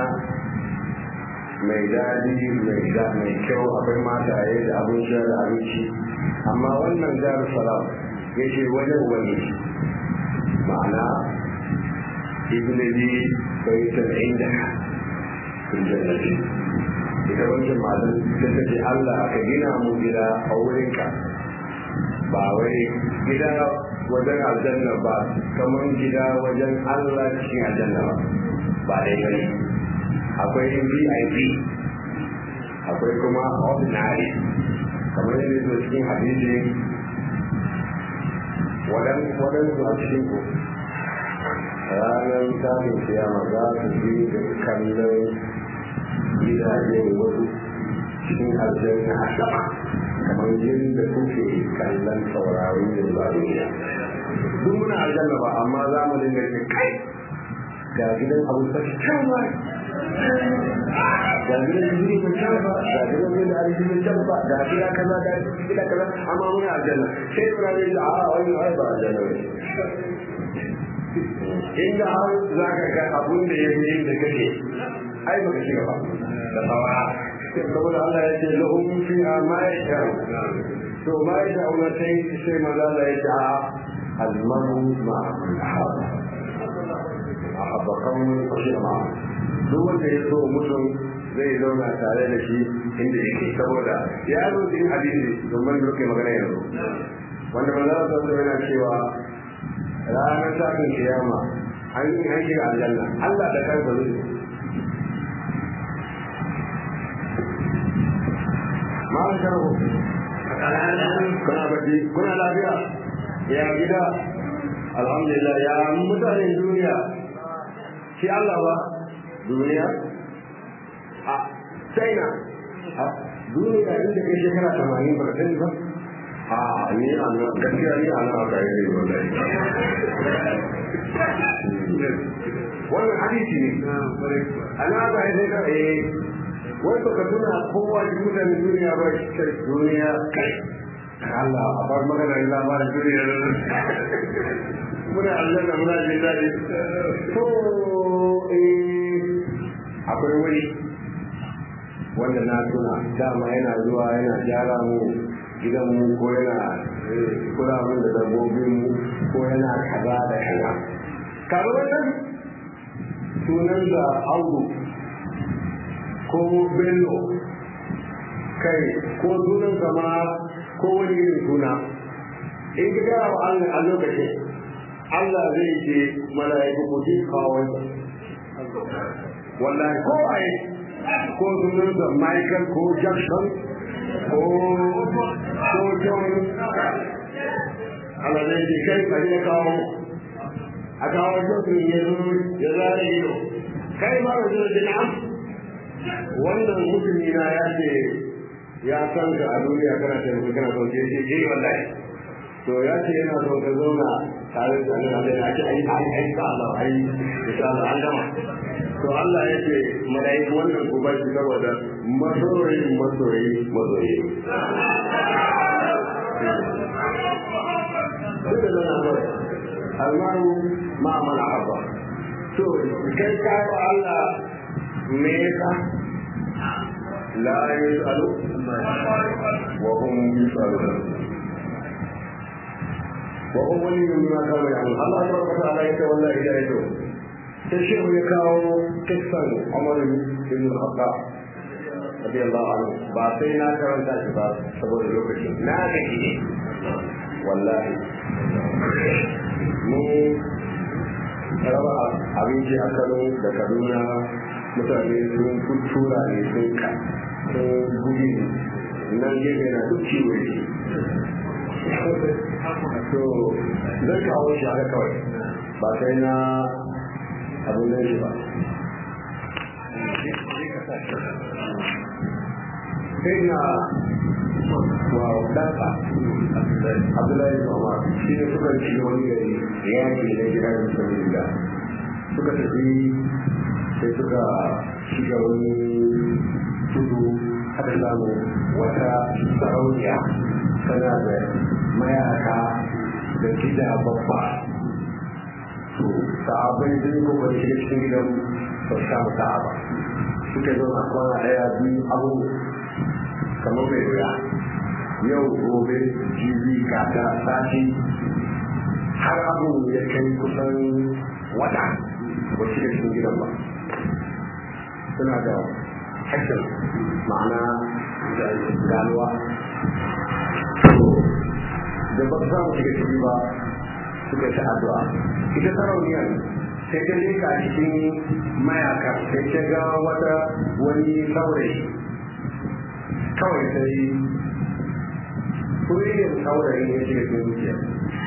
mai daɗi mai kyau akwai mataye da abin sha da abinci amma wannan daru salam yake wajen wani ma'ana ibnadi baitan inda fil jannati ita wancan matan ta ce Allah aka gina mu gida a wurinka ba wai gida wajen aljanna ba kamar gida wajen Allah cikin aljanna ba dai bane akwai VIP akwai kuma ordinary kamar yadda yake cikin hadisi waɗansu a cikin ku ranar samun kiyama za su bi da kallon gidaje wasu cikin aljanna a sama kamar yadda kuke kallon sauraron da zuwa duniya duk muna aljanna ba amma za mu dinga ce kai ga gidan abu sashi can ba ga gidan jiri ko can ba ga gidan mai da arziki can ba ga gida kaza ga gida kaza amma muna aljanna sai muna ne a wani ai ba aljanna ne inda har za ka ga abun da ya fi da kake ai ba ka shiga ba da saura saboda Allah ya ce lahum fiha ma yasha'u to ma yasha'u na sai manzo Allah ya ce al-mar'u ma'a man ahabba qawman fashiya ma'a duk wanda ya so mutum zai zauna tare da shi inda yake saboda ya zo cikin hadisi domin da kai magana yanzu wanda manzo Allah yana cewa ranar tashin kiyama an yi hanki a aljanna Allah da kansa zai ma'an sharhu kuna baki kuna lafiya ya gida alhamdulillah ya mutanen duniya shi Allah ba duniya a China duniya inda kai shekara 80 ba sani ba ni a nan gaskiya ni a nan aka yi wallahi wannan hadisi ne ana ba ya sai ka wai ka tuna kowa ji mutanen duniya ba shi duniya kai Allah a bar magana illa ba duniya muna aljanna muna jin daɗi to akwai wani wanda na tuna dama yana zuwa yana gyara mu gidan mu ko yana kula mun da dabbobin mu ko yana kaza da kaza kaga wannan sunan da Audu ko Bello kai ko sunan sama ko wani irin suna in ka gara wa Allah a lokacin Allah zai ce mala'iku ku ji kawo wallahi ko ai ko sunan da Michael ko Jackson ko John Allah zai ce kai ka ji kawo a kawo John ya zare ido kai ma da zai na'am wannan mutumi na ya ce ya san ka a duniya kana taimako kana son ke ce wallahi to ya ce yana son ka zauna tare da Allah da ya ce ai ka Allah ai insha Allah an gama to Allah ya ce malaiku wannan ku ba shi saboda masoyi almaru ma man ahabba to kai ka wa Allah me yasa la yasalu wa hum yasalun wa hum waliyun bima kanu ya'malun Allah tabaraka wa ta'ala yake wallahi da yato sai shehu ya kawo kissan Umar ibn Khattab radiyallahu anhu ba sai na karanta shi ba saboda lokacin na gaji ne wallahi mu raba abinci a Kano da Kaduna mutane sun tura ne sun gudu nan gefe na duk ciwo ne to zan kawo shi haka kawai ba sai na abin da shi ba sai na ɗansa Abdullahi Umar shi ne suka ci wani gari yaki na gida da sanin da suka tafi sai suka shiga wani tudu aka samu wata sarauniya tana da mayaka da gida babba to sahabai sun kuma da shiga cikin gidan ba su samu sahaba suka zo na kwana ɗaya biyu abu kamar mai wuya yau gobe jibi gata sati har abu ya kai kusan wata ba su shiga cikin gidan ba suna da haƙƙin ma'ana da ganuwa da ba su samu shiga ciki ba suka ci addu'a ita sarauniyar sai ta leka cikin mayaka sai ta ga wani saurayi kawai sai kuriyar saurayi ya shiga cikin zuciya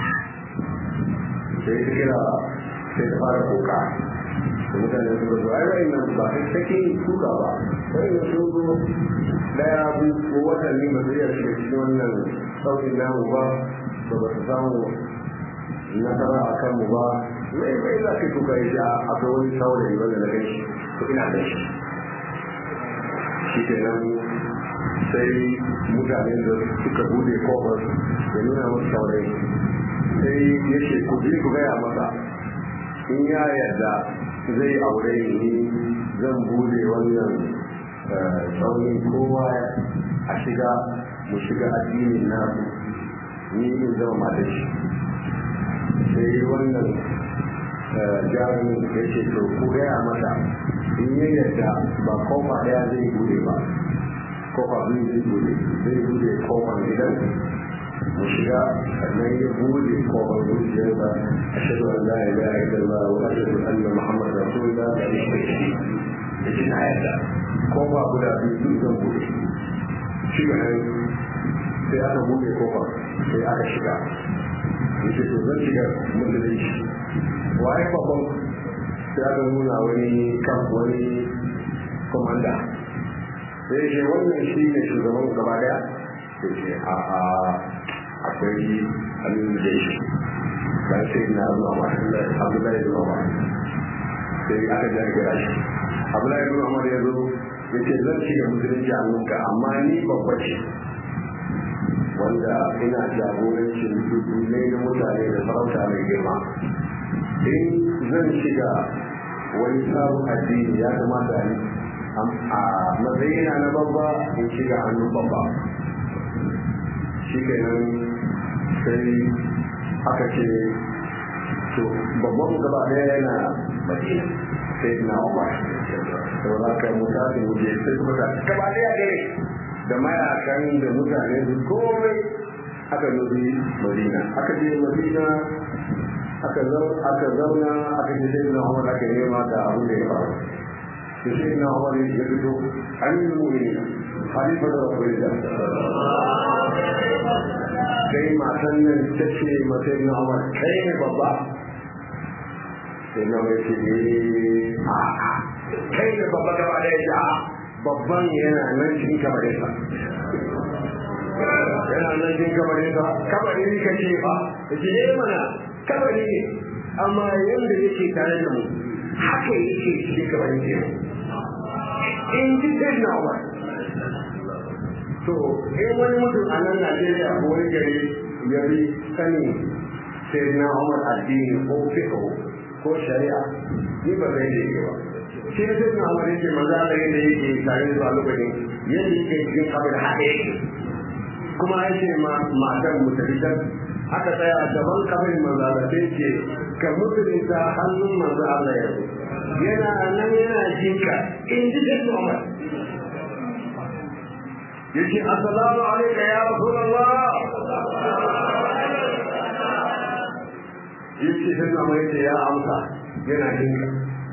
sai ta kira sai ta fara kuka da mutane su zo ai wa'in nan ba sai take kuka ba sai da su zo daya ko watanni ba su iya shiga cikin wannan sautin namu ba ba su samu nasara a kanmu ba mai bai za ka kuka ya sha akwai wani saurayi wanda na gani ko ina da shi ke nan sai mutane da suka bude kofar da nuna masu saurayi sai ya ce ku bi ku gaya masa in ya yarda zai aure ni zan bude wannan tsaunin kowa a shiga mu shiga addinin nasu ni in zama mata shi. sai wannan jarumin ya ce to ku gaya mata in ya yarda ba kofa daya zai bude ba, kofa biyu zai bude kofar gidan mu shiga, sannan ya bude kofar zuciyar ba a shaɗu an la ilaha illallah wa ashhadu anna muhammad rasulullah da ya ce na yarda kofa guda biyu zan bude shi ga nan sai aka bude kofa sai aka shiga ya ce to zan shiga musulunci waye babban sai aka nuna wani kan wani komanda sai ce wannan shi ne shugaban gaba daya sai ce akwai aminu da shi dan sai na abdullahi bin umar sai aka jargira shi. Abdullahi bin umar ya zo ya ce zan shiga musulunci a nunka amma ni babba ce wanda ina jagorancin dubunai na mutane da sarauta mai girma. In zan shiga wani sabon addini ya kamata ni a matsayina na babba in shiga hannun babba. Shi kenan sai aka ce to babban gaba daya yana madina sai na umar da za ka mutane wuje sai kuma ta gaba daya gare da mayakan da mutane su komai aka nufi madina. Aka je madina aka zauna aka ce sai na umar aka nema da abu da ya faru. sai na umar ya fito amin mu'mini khalifa da rasulullah sai matan nan ta ce mata na umar kai ne babba, sai na mai ce kai ne babba gaba da ya ce babban yana nan cikin kabarinsa, yana nan cikin kabarinsa. kabari ne ka ce fa ya ce mana kabari ne amma yadda yake tare da mu haka yake cikin kabarin ke in ji sai na umar. to in wani mutum a nan Najeriya ko wani gari ya bi sani sai na umar addini ko fiqh ko shari'a ni ba zai da yake ba. sai sai na umar yake maza da yadda yake tare da lokacin yadda yake cikin kabir haka yake kuma yake matan mutalitan aka tsaya gaban kabir manzo da sai ce ka mutunta hannun manzo Allah ya zo yana nan yana jinka in ji sai umar yace assalamu alayka ya rasulullah yace sai na mai ya amsa yana jinka.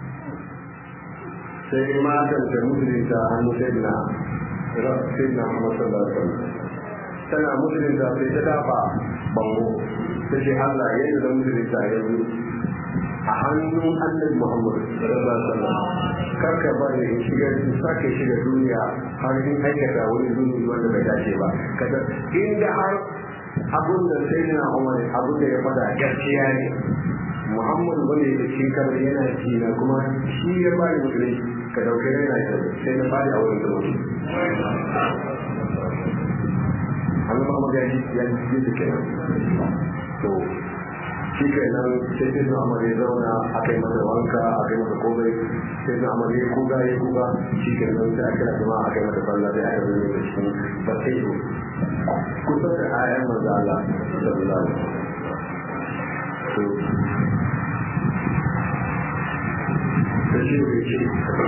sai matan da musulunta hannu sai na Muhammad sallallahu alaihi wasallam tana musulunta sai ta dafa bango ta ce Allah yadda da musulunta yanzu a hannun annabi Muhammad sallallahu alaihi wasallam karka bari in shiga in sake shiga duniya har in aikata wani zunubi wanda bai dace ba. Kada inda har abun da sai na Umar abun da ya fada gaskiya ne Muhammad wanda ya cikin kamar yana jina kuma shi ya bari musulunci ka dauke yana yi sai na bari a wurin da mutum Allah Muhammad ya ji da kenan. to shi ke nan sai sai na Umar ya zauna aka yi masa wanka aka yi masa komai sai na Umar ya kuga shi ke nan sai aka jama'a aka yi masa sallah sai aka zama da cikin basai kusa da ayan manzo Allah sallallahu alaihi wasallam. da shi ne ce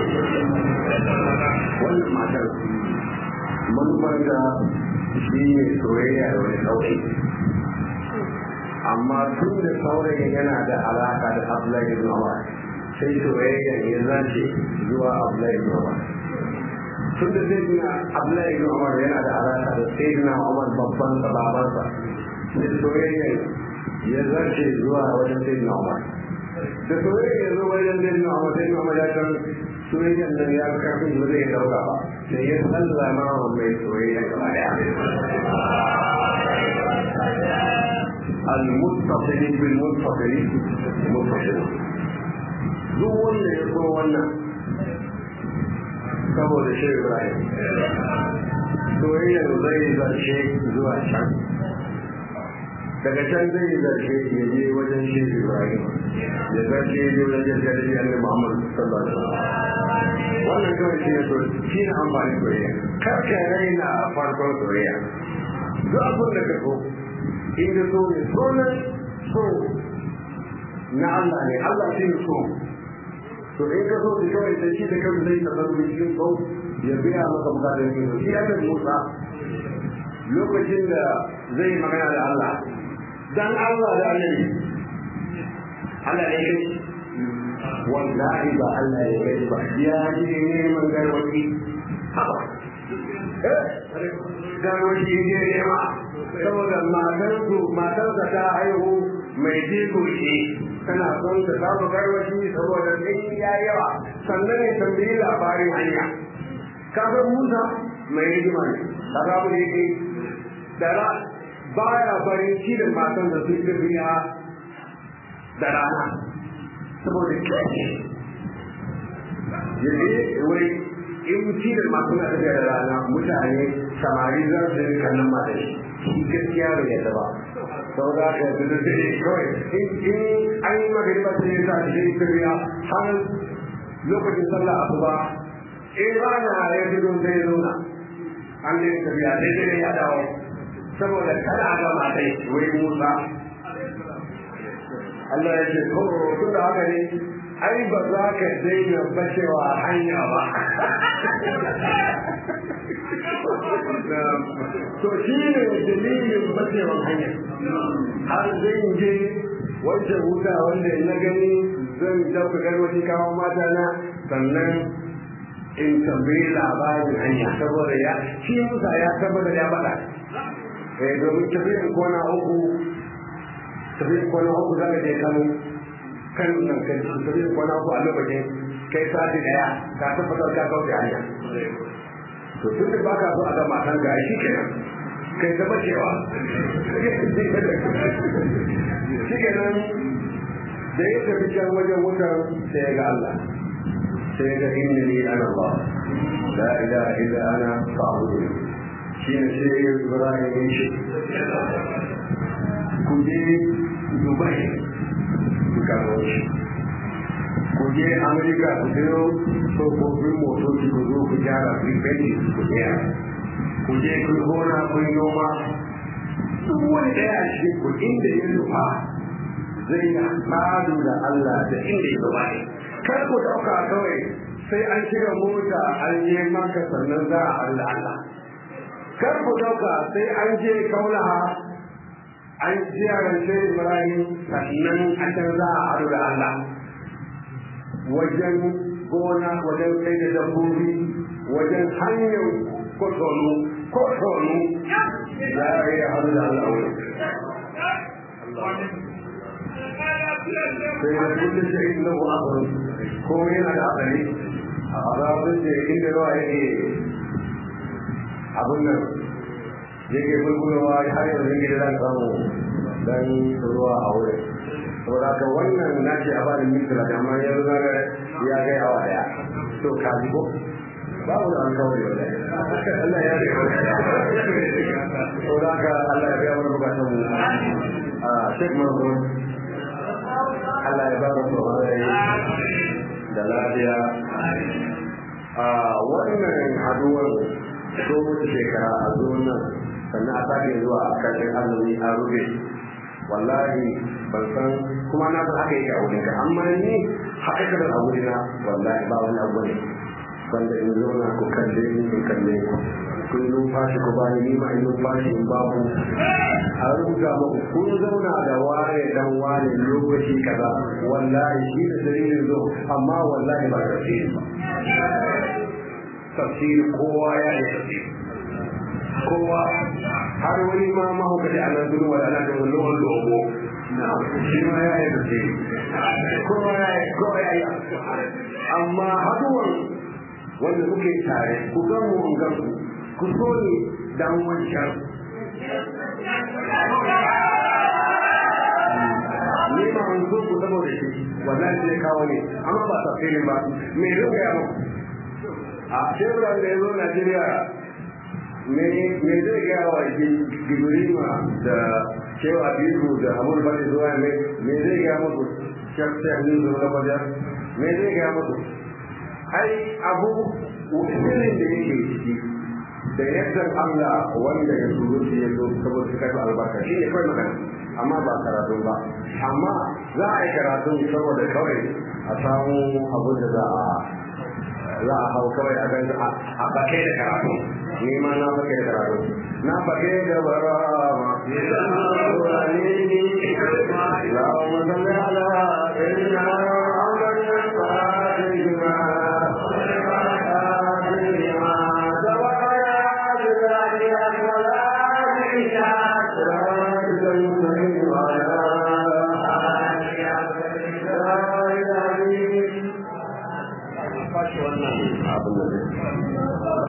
wannan matar manufar da shi ne soyayya da wani saurayi, amma tun da saurayin yana da alaka da Abdullahi ibn Umar sai soyayya ya zace zuwa Abdullahi ibn Umar. tun da sai dina Abdullahi ibn Umar yana da alaka da sayyidina Umar babban babansa sai soyayya ya zace zuwa wajen sayyidina Umar. da soyayya ya zo wajen sayyidina Umar ya san soyayyan nan ya fi karfin da zai dauka ba sai ya sallama wa mai soyayya gaba daya. المتصل بالمتصل متصل duk wanda ya so wannan saboda shi Ibrahim soyayyar zai zarce zuwa can daga can zai zarce ya je wajen shi Ibrahim ya zarce ne wajen jajjali annabi Muhammad sallallahu alaihi wasallam. Wannan kawai shi ne so shi ne amfani soyayya. Kar ka raina farkon soyayya. Duk abin da ka so in da so ne so na Allah ne, Allah shi ne so. To in ka so shi kawai da shi da kawai zai kasar da shi so ya biya maka bukatar shi. Shi annabi Musa lokacin da zai magana da Allah dan Allah da annabi Allah ne kai wallahi ba Allah ya kai ba ya ji ne man garwaci haba garwaci ne ne ma saboda matarsa ta haihu mai jego ce tana son ta samu garwaci saboda ɗin ya yawa sannan ne tambayi labarin hanya kafin Musa mai hikima ne ta zaɓu da yake da baya farin cikin matan da sun tafiya da rana saboda kyau yadda wai in cikin masu na tafiya da rana mutane samari za su yi kallon mata shi gaskiya bai yadda ba sau da aka yadda da zai kawai in an yi magani ba sai ya sa shi tafiya har lokacin sallah asuba in rana ya fito zai zauna an yi tafiya daidai ya dawo saboda kada ga matai wai Musa Allah ya ce ko tun da haka ne ai ba za ka daina bacewa hanya ba to shi ne dalilin bacewan hanya har zan je wancan wuta wanda na gani zan dauka garwashi kawo mata na sannan in tambayi labarin hanya saboda ya shi Musa ya tabbata ya faɗa domin tafiyar kwana uku za ka je kan nan kai tafiyar kwana uku a lokacin kai sati daya ka tabbatar ka kauce hanya to tun da baka so a ga matan ka shi kenan kai ta bacewa shi kenan da ya tafi can wajen wutar sai ya ga Allah sai ya ga inni ana Allah la ilaha illa ana fa'budu shi ne sai Ibrahim ya ce ku je Dubai ku kamo shi ku je Amerika ku biyo tsofaffin motoci ku zo ku gyara ku fenti ku gyara ku je ku gona ku yi noma duk wani ɗaya a cikin ku inda ya nufa zai haɗu da Allah da inda ya zuba ne kar ku ɗauka kawai sai an shiga mota an je maka sannan za a haɗu da Allah kar ku dauka sai an je kaulaha an ziyarance Ibrahim sannan a can za a haɗu da Allah wajen gona wajen kai da dabbobi wajen hanyar kotonu za a yi haɗu da Allah wani sai da kullum shi inda ku akwai ko yana da hatsari a azabin da inda ruwa yake abin nan yake bulbulowa har yanzu yake da zan samu dan ruwa a wurin saboda haka wannan na ce a bani mintila da amma yanzu na ga ya kai awa daya to ka ji ko babu da an kawo da Allah ya rika saboda haka Allah ya biya mana bukatun mu a Sheikh Mahmud Allah ya ba mu tsoron da lafiya a wannan haduwar so wata shekara a zo nan sannan a sake zuwa a karshen azumi a rufe wallahi ban san kuma na san haka yake a wurinka amma ni haƙiƙatar a wurina wallahi ba wani abu ne wanda in zauna ku kalle ni in kalle ku kun numfashi ku bani ni ma in numfashi in ba ku a rubuta muku kun zauna da wane dan wane lokaci kaza wallahi shi da dalilin zo amma wallahi ba da shi ba tafsir kowa ya yi tafsir kowa har wani ma mahaukaci a nan duniya da ana da wani logo shi ma ya yi tafsir kowa ya yi amma haduwan wanda kuke tare ku gan mu in gan ku so ne dan wancan ni ma an so ku saboda shi wannan sai kawo ne amma ba tafsirin ba me zai ga mu a shekarar da ya zo Najeriya me zai ga wa Gibrima da cewa Bisu da Amur Bani zuwa me zai ga musu shek ne zuwa bajar me zai gaya musu ai abu usulin da yake ciki da yadda Allah wanda ya zuru shi ya zo saboda su kai albarka shi ne kawai magana amma ba karatu ba amma za a yi karatu saboda kawai a samu abin da za a hau kawai a gan a bake da karatu ni ma na bake da karatu na bake da bara ma